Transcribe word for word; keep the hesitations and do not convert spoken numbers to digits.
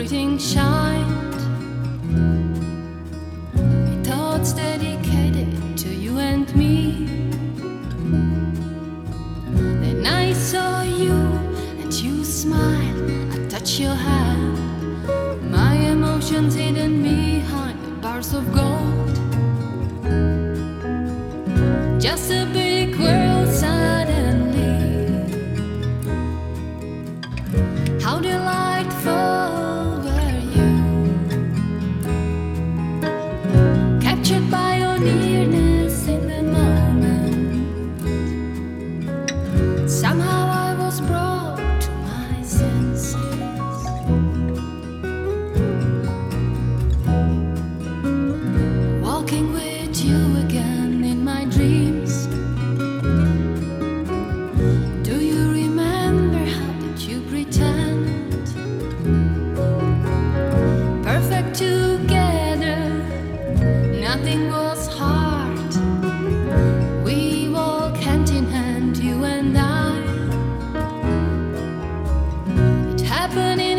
everything shined. My thoughts dedicated to you and me. Then I saw you and you smiled. I touched your hand. My emotions hidden behind bars of gold. Just a big world suddenly. How delightful were you, captured by your nearness in the moment. Somehow I was brought to my senses. Walking with you again in my dreams. Do you remember how did you pretend? Perfect together, nothing was hard. We walk hand in hand, you and I. It happened in